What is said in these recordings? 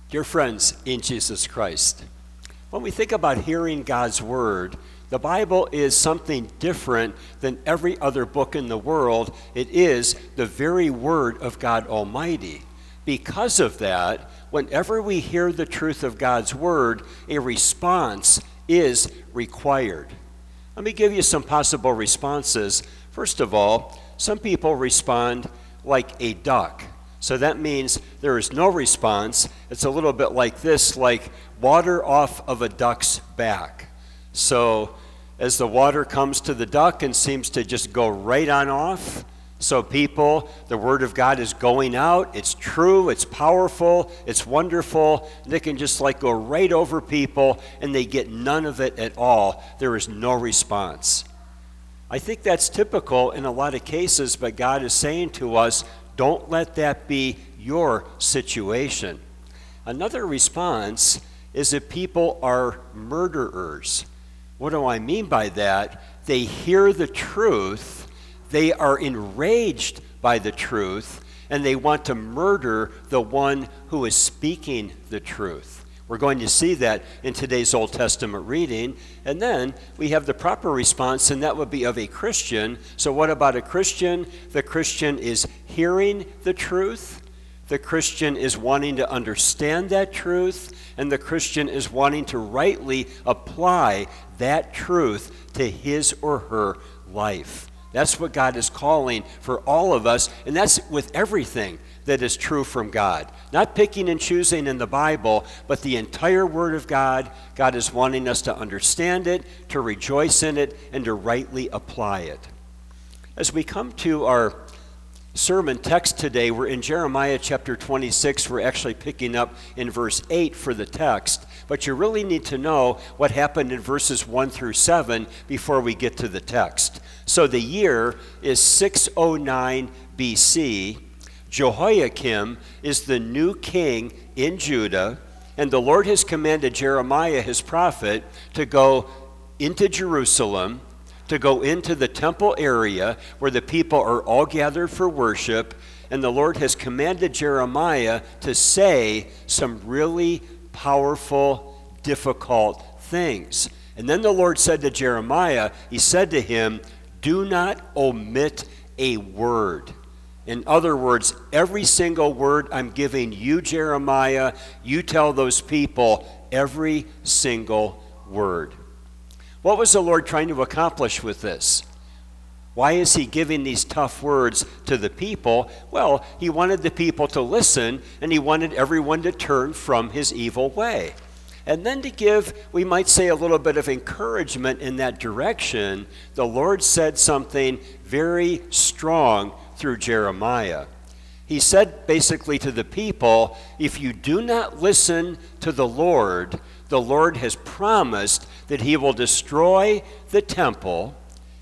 Dear friends in Jesus Christ, when we think about hearing God's word, the Bible is something different than every other book in the world. It is the very word of God Almighty. Because of that, whenever we hear the truth of God's word, a response is required. Let me give you some possible responses. First of all, some people respond like a duck. So that means there is no response. It's a little bit like this, like water off of a duck's back. So as the water comes to the duck and seems to just go right on off, so people, the word of God is going out, it's true, it's powerful, it's wonderful, and it can just like go right over people and they get none of it at all. There is no response. I think that's typical in a lot of cases, but God is saying to us, don't let that be your situation. Another response is that people are murderers. What do I mean by that? They hear the truth, they are enraged by the truth, and they want to murder the one who is speaking the truth. We're going to see that in today's Old Testament reading. And then we have the proper response, and that would be of a Christian. So what about a Christian? The Christian is hearing the truth. The Christian is wanting to understand that truth. And the Christian is wanting to rightly apply that truth to his or her life. That's what God is calling for all of us, and that's with everything that is true from God. Not picking and choosing in the Bible, but the entire Word of God. God is wanting us to understand it, to rejoice in it, and to rightly apply it. As we come to our sermon text today, we're in Jeremiah chapter 26. We're actually picking up in verse 8 for the text. But you really need to know what happened in verses 1 through 7 before we get to the text. So the year is 609 BC. Jehoiakim is the new king in Judah, and the Lord has commanded Jeremiah, his prophet, to go into Jerusalem, to go into the temple area where the people are all gathered for worship, and the Lord has commanded Jeremiah to say some really powerful, difficult things. And then the Lord said to Jeremiah, he said to him, do not omit a word. In other words, every single word I'm giving you, Jeremiah, you tell those people every single word. What was the Lord trying to accomplish with this? Why is he giving these tough words to the people? Well, he wanted the people to listen, and he wanted everyone to turn from his evil way. And then to give, we might say, a little bit of encouragement in that direction, the Lord said something very strong through Jeremiah. He said basically to the people, if you do not listen to the Lord has promised that he will destroy the temple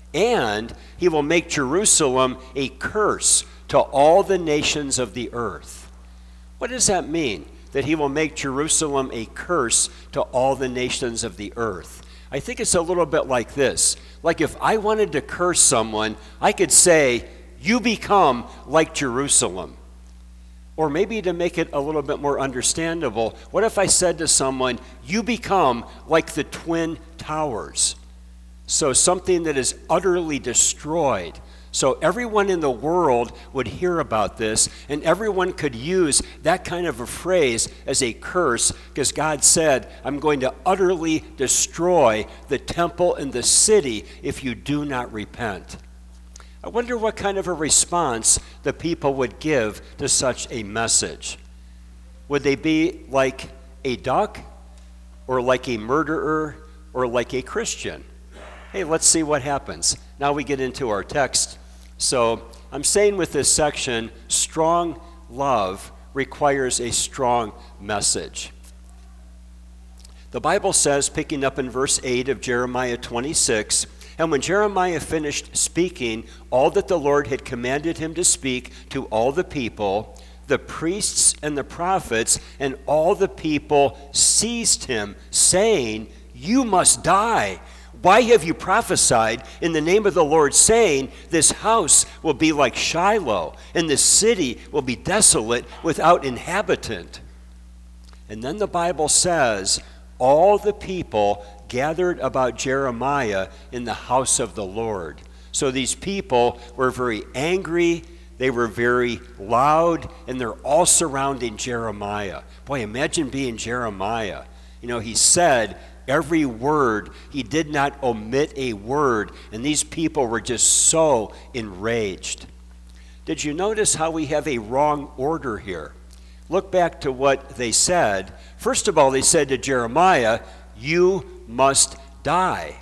and he will make Jerusalem a curse to all the nations of the earth. What does that mean? That he will make Jerusalem a curse to all the nations of the earth. I think it's a little bit like this. Like if I wanted to curse someone, I could say, you become like Jerusalem. Or maybe to make it a little bit more understandable, what if I said to someone, you become like the Twin Towers? So something that is utterly destroyed. So everyone in the world would hear about this, and everyone could use that kind of a phrase as a curse, because God said, I'm going to utterly destroy the temple and the city if you do not repent. I wonder what kind of a response the people would give to such a message. Would they be like a duck, or like a murderer, or like a Christian? Hey, let's see what happens. Now we get into our text. So I'm saying with this section, strong love requires a strong message. The Bible says, picking up in verse 8 of Jeremiah 26, and when Jeremiah finished speaking all that the Lord had commanded him to speak to all the people, the priests and the prophets and all the people seized him, saying, you must die. Why have you prophesied in the name of the Lord, saying, this house will be like Shiloh, and this city will be desolate without inhabitant? And then the Bible says, all the people gathered about Jeremiah in the house of the Lord. So these people were very angry, they were very loud, and they're all surrounding Jeremiah. Boy, imagine being Jeremiah. You know, he said every word, he did not omit a word, and these people were just so enraged. Did you notice how we have a wrong order here? Look back to what they said. First of all, they said to Jeremiah, "You must die."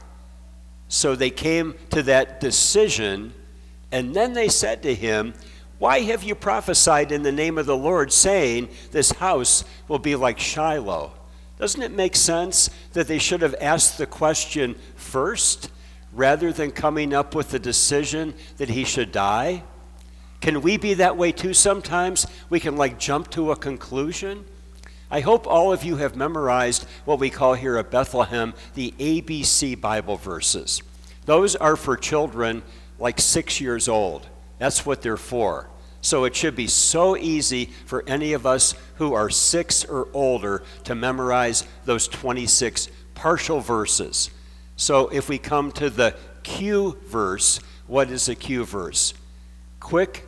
So they came to that decision, and then they said to him, "Why have you prophesied in the name of the Lord, saying, 'This house will be like Shiloh'?" Doesn't it make sense that they should have asked the question first, rather than coming up with the decision that he should die? Can we be that way too sometimes? We can jump to a conclusion. I hope all of you have memorized what we call here at Bethlehem the ABC Bible verses. Those are for children 6 years old. That's what they're for. So it should be so easy for any of us who are 6 or older to memorize those 26 partial verses. So if we come to the Q verse, what is a Q verse? Quick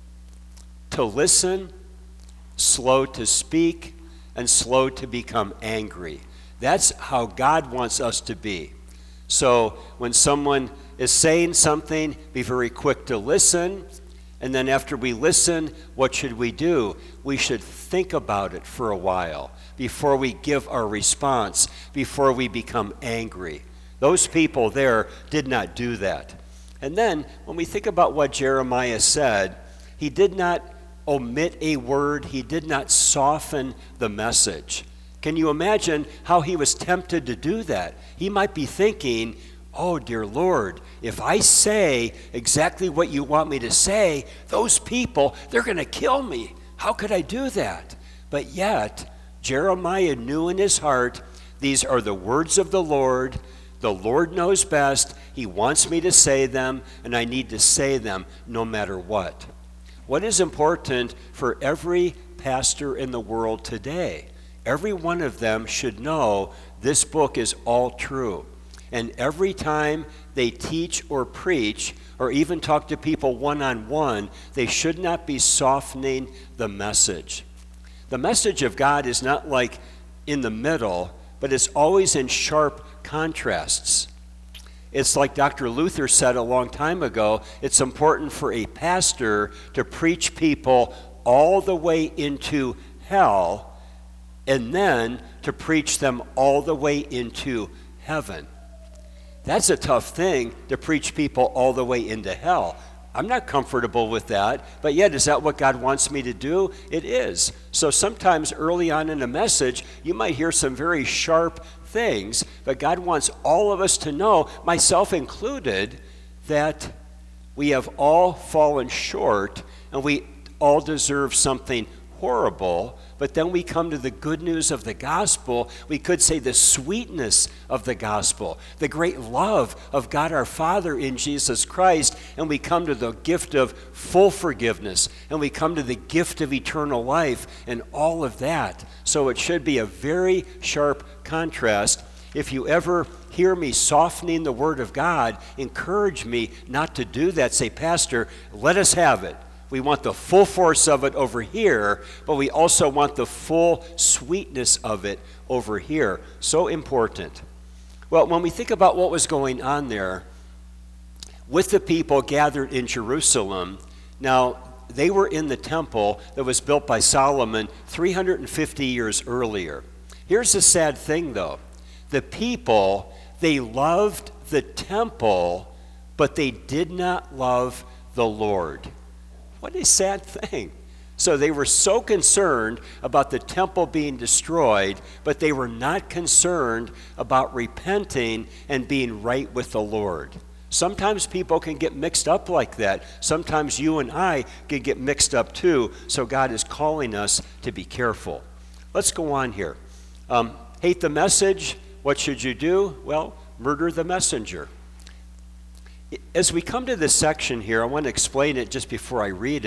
to listen, slow to speak, and slow to become angry. That's how God wants us to be. So when someone is saying something, be very quick to listen. And then after we listen, what should we do? We should think about it for a while before we give our response, before we become angry. Those people there did not do that. And then when we think about what Jeremiah said, he did not omit a word. He did not soften the message. Can you imagine how he was tempted to do that? He might be thinking, "Oh, dear Lord, if I say exactly what you want me to say, those people, they're going to kill me. How could I do that?" But yet, Jeremiah knew in his heart, these are the words of the Lord. The Lord knows best. He wants me to say them, and I need to say them no matter what. What is important for every pastor in the world today? Every one of them should know this book is all true. And every time they teach or preach, or even talk to people one-on-one, they should not be softening the message. The message of God is not in the middle, but it's always in sharp contrasts. It's like Dr. Luther said a long time ago, it's important for a pastor to preach people all the way into hell and then to preach them all the way into heaven. That's a tough thing, to preach people all the way into hell. I'm not comfortable with that, but yet, is that what God wants me to do? It is. So sometimes early on in a message, you might hear some very sharp things, but God wants all of us to know, myself included, that we have all fallen short and we all deserve something horrible. But then we come to the good news of the gospel. We could say the sweetness of the gospel, the great love of God our Father in Jesus Christ, and we come to the gift of full forgiveness, and we come to the gift of eternal life, and all of that. So it should be a very sharp contrast. If you ever hear me softening the word of God, encourage me not to do that. Say, "Pastor, let us have it. We want the full force of it over here, but we also want the full sweetness of it over here." So important. Well, when we think about what was going on there with the people gathered in Jerusalem, now they were in the temple that was built by Solomon 350 years earlier. Here's the sad thing, though. The people, they loved the temple, but they did not love the Lord. What a sad thing. So they were so concerned about the temple being destroyed, but they were not concerned about repenting and being right with the Lord. Sometimes people can get mixed up like that. Sometimes you and I can get mixed up too, so God is calling us to be careful. Let's go on here. Hate the message. What should you do? Well, murder the messenger. As we come to this section here, I want to explain it just before I read it.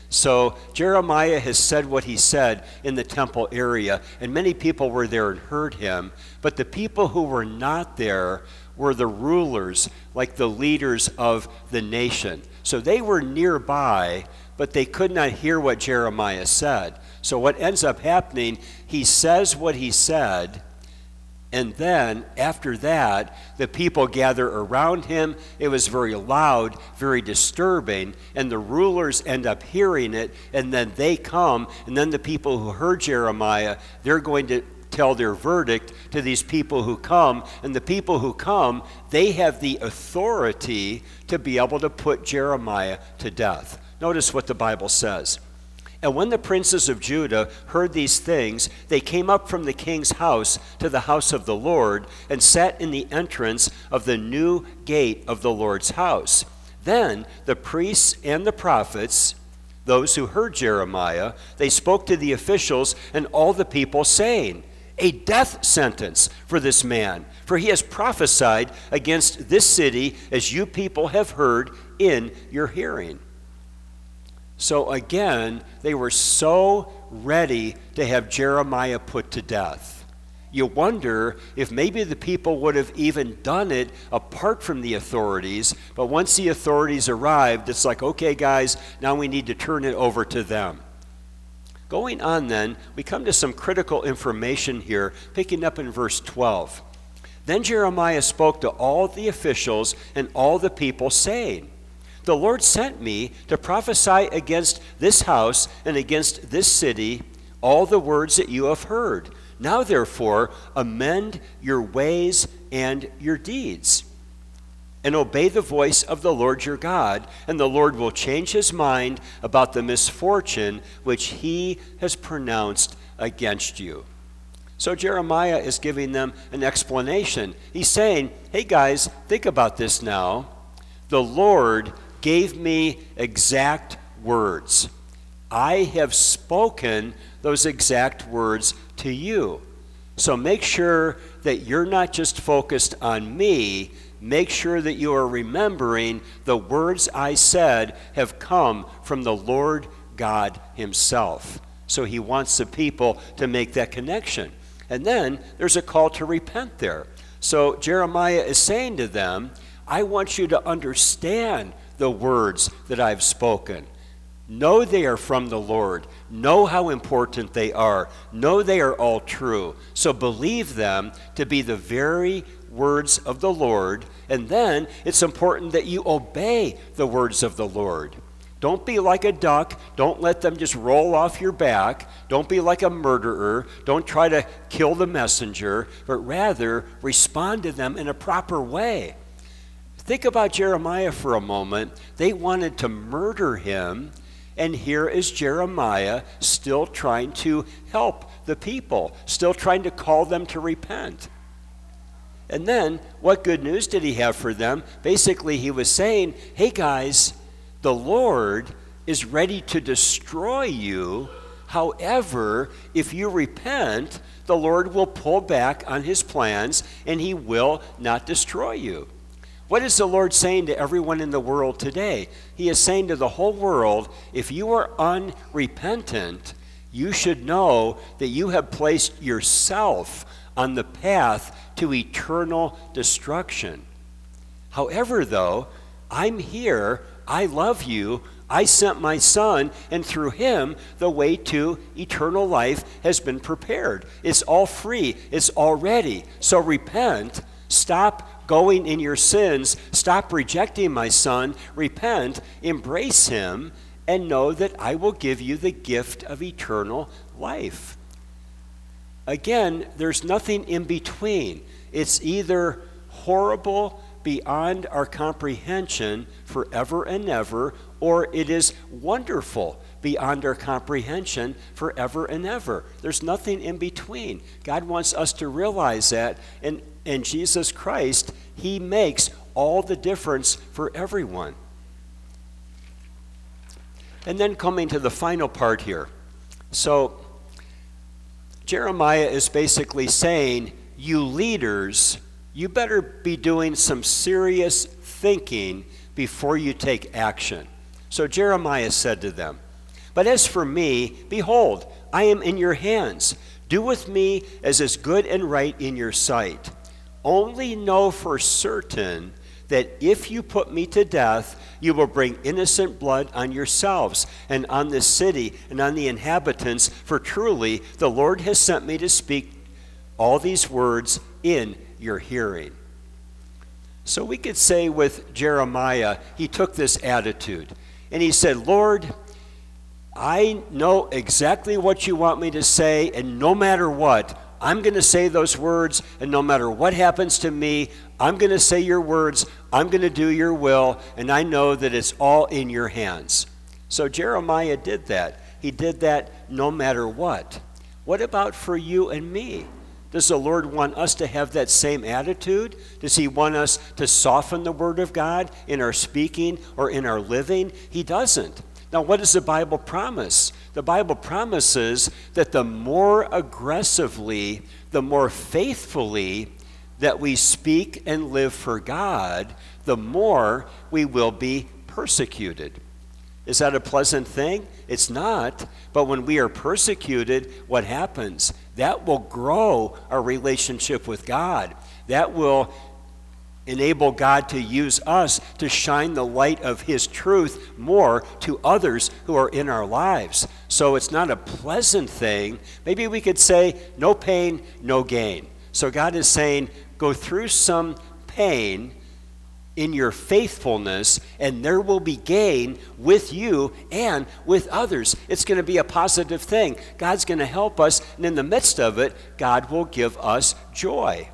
So Jeremiah has said what he said in the temple area, and many people were there and heard him. But the people who were not there were the rulers, like the leaders of the nation. So they were nearby, but they could not hear what Jeremiah said. So what ends up happening, he says what he said, and then after that, the people gather around him. It was very loud, very disturbing, and the rulers end up hearing it, and then they come, and then the people who heard Jeremiah, they're going to tell their verdict to these people who come, and the people who come, they have the authority to be able to put Jeremiah to death. Notice what the Bible says. And when the princes of Judah heard these things, they came up from the king's house to the house of the Lord and sat in the entrance of the new gate of the Lord's house. Then the priests and the prophets, those who heard Jeremiah, they spoke to the officials and all the people, saying, "A death sentence for this man, for he has prophesied against this city, as you people have heard in your hearing." So again, they were so ready to have Jeremiah put to death. You wonder if maybe the people would have even done it apart from the authorities, but once the authorities arrived, it's like, okay, guys, now we need to turn it over to them. Going on then, we come to some critical information here, picking up in verse 12. Then Jeremiah spoke to all the officials and all the people, saying, "The Lord sent me to prophesy against this house and against this city all the words that you have heard. Now therefore, amend your ways and your deeds, and obey the voice of the Lord your God, and the Lord will change his mind about the misfortune which he has pronounced against you." So Jeremiah is giving them an explanation. He's saying, hey guys, think about this now. The Lord gave me exact words. I have spoken those exact words to you. So make sure that you're not just focused on me. Make sure that you are remembering the words I said have come from the Lord God himself. So he wants the people to make that connection. And then there's a call to repent there. So Jeremiah is saying to them, I want you to understand the words that I've spoken. Know they are from the Lord. Know how important they are. Know they are all true. So believe them to be the very words of the Lord. And then it's important that you obey the words of the Lord. Don't be like a duck. Don't let them just roll off your back. Don't be like a murderer. Don't try to kill the messenger, but rather respond to them in a proper way. Think about Jeremiah for a moment. They wanted to murder him, and here is Jeremiah still trying to help the people, still trying to call them to repent. And then, what good news did he have for them? Basically, he was saying, hey guys, the Lord is ready to destroy you. However, if you repent, the Lord will pull back on his plans, and he will not destroy you. What is the Lord saying to everyone in the world today? He is saying to the whole world, if you are unrepentant, you should know that you have placed yourself on the path to eternal destruction. However, though, I'm here, I love you, I sent my son, and through him, the way to eternal life has been prepared. It's all free, it's all ready. So repent, stop going in your sins, stop rejecting my son, repent, embrace him, and know that I will give you the gift of eternal life. Again, there's nothing in between. It's either horrible beyond our comprehension forever and ever, or it is wonderful beyond our comprehension forever and ever. There's nothing in between. God wants us to realize that, and Jesus Christ, he makes all the difference for everyone. And then coming to the final part here. So Jeremiah is basically saying, you leaders, you better be doing some serious thinking before you take action. So Jeremiah said to them, But as for me, behold, I am in your hands. Do with me as is good and right in your sight. Only know for certain that if you put me to death, you will bring innocent blood on yourselves and on this city and on the inhabitants, for truly the Lord has sent me to speak all these words in your hearing. So we could say with Jeremiah, he took this attitude and he said, Lord, I know exactly what you want me to say, and no matter what, I'm going to say those words, and no matter what happens to me, I'm going to say your words, I'm going to do your will, and I know that it's all in your hands. So Jeremiah did that. He did that no matter what. What about for you and me? Does the Lord want us to have that same attitude? Does he want us to soften the word of God in our speaking or in our living? He doesn't. Now, what does the Bible promise? The Bible promises that the more aggressively, the more faithfully that we speak and live for God, the more we will be persecuted. Is that a pleasant thing? It's not. But when we are persecuted, what happens? That will grow our relationship with God. That will enable God to use us to shine the light of his truth more to others who are in our lives. So it's not a pleasant thing. Maybe we could say, no pain, no gain. So God is saying, go through some pain in your faithfulness, and there will be gain with you and with others. It's going to be a positive thing. God's going to help us, and in the midst of it, God will give us joy.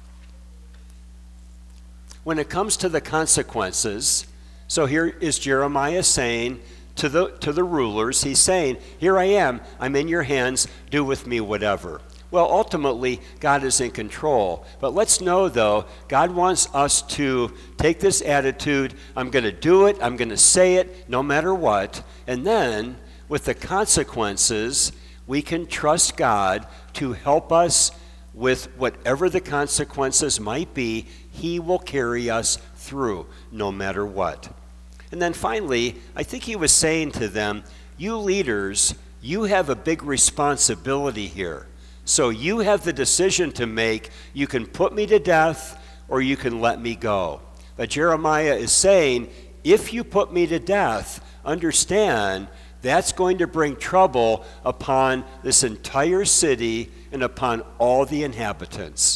When it comes to the consequences, so here is Jeremiah saying to the rulers, he's saying, here I am, I'm in your hands, do with me whatever. Well, ultimately, God is in control. But let's know, though, God wants us to take this attitude, I'm going to do it, I'm going to say it, no matter what. And then, with the consequences, we can trust God to help us with whatever the consequences might be. He will carry us through, no matter what. And then finally, I think he was saying to them, you leaders, you have a big responsibility here. So you have the decision to make. You can put me to death or you can let me go. But Jeremiah is saying, if you put me to death, understand that's going to bring trouble upon this entire city and upon all the inhabitants.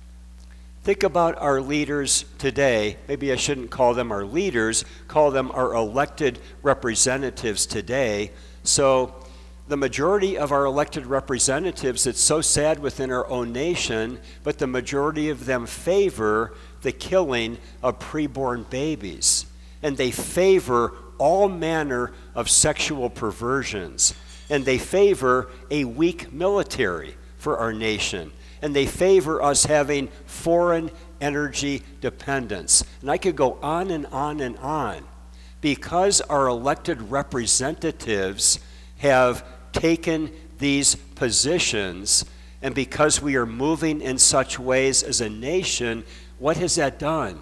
Think about our leaders today. Maybe I shouldn't call them our leaders, call them our elected representatives today. So the majority of our elected representatives, it's so sad within our own nation, but the majority of them favor the killing of preborn babies. And they favor all manner of sexual perversions. And they favor a weak military for our nation. And they favor us having foreign energy dependence. And I could go on and on and on. Because our elected representatives have taken these positions, and because we are moving in such ways as a nation, what has that done?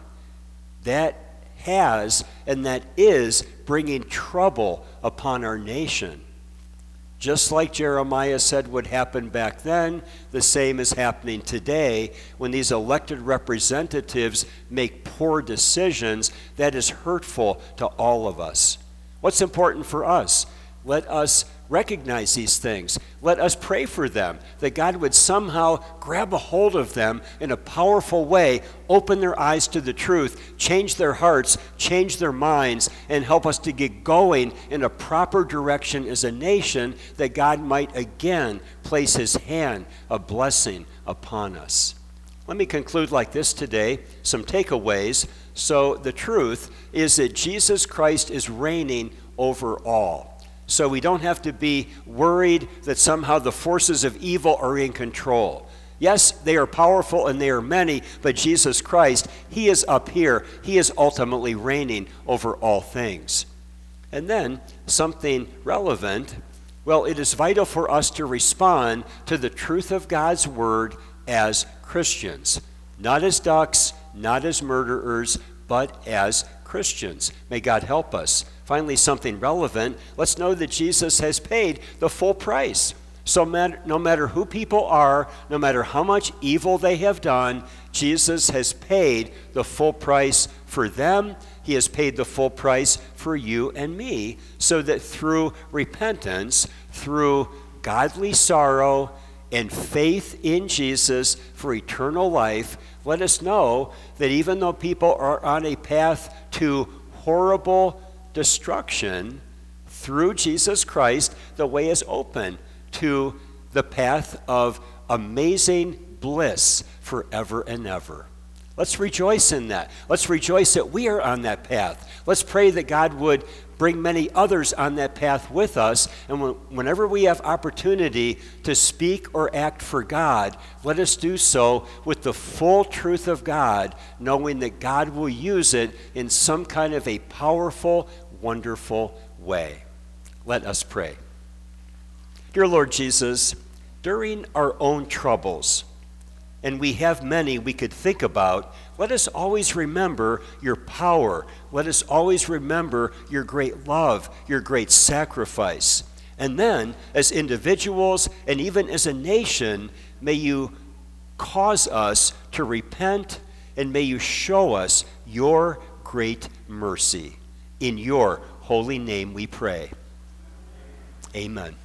That has and that is bringing trouble upon our nation. Just like Jeremiah said would happen back then, the same is happening today when these elected representatives make poor decisions. That is hurtful to all of us. What's important for us? Let us recognize these things. Let us pray for them, that God would somehow grab a hold of them in a powerful way, open their eyes to the truth, change their hearts, change their minds, and help us to get going in a proper direction as a nation, that God might again place his hand of blessing upon us. Let me conclude like this today, some takeaways. So the truth is that Jesus Christ is reigning over all. So we don't have to be worried that somehow the forces of evil are in control. Yes, they are powerful and they are many, but Jesus Christ, he is up here. He is ultimately reigning over all things. And then something relevant, well, it is vital for us to respond to the truth of God's word as Christians. Not as ducks, not as murderers, but as Christians. Christians. May God help us. Finally, something relevant. Let's know that Jesus has paid the full price. So no matter who people are, no matter how much evil they have done, Jesus has paid the full price for them. He has paid the full price for you and me, so that through repentance, through godly sorrow, and faith in Jesus for eternal life, let us know that even though people are on a path to horrible destruction, through Jesus Christ, the way is open to the path of amazing bliss forever and ever. Let's rejoice in that. Let's rejoice that we are on that path. Let's pray that God would bring many others on that path with us. And whenever we have opportunity to speak or act for God, let us do so with the full truth of God, knowing that God will use it in some kind of a powerful, wonderful way. Let us pray. Dear Lord Jesus, during our own troubles, and we have many we could think about, let us always remember your power. Let us always remember your great love, your great sacrifice. And then, as individuals and even as a nation, may you cause us to repent, and may you show us your great mercy. In your holy name we pray. Amen.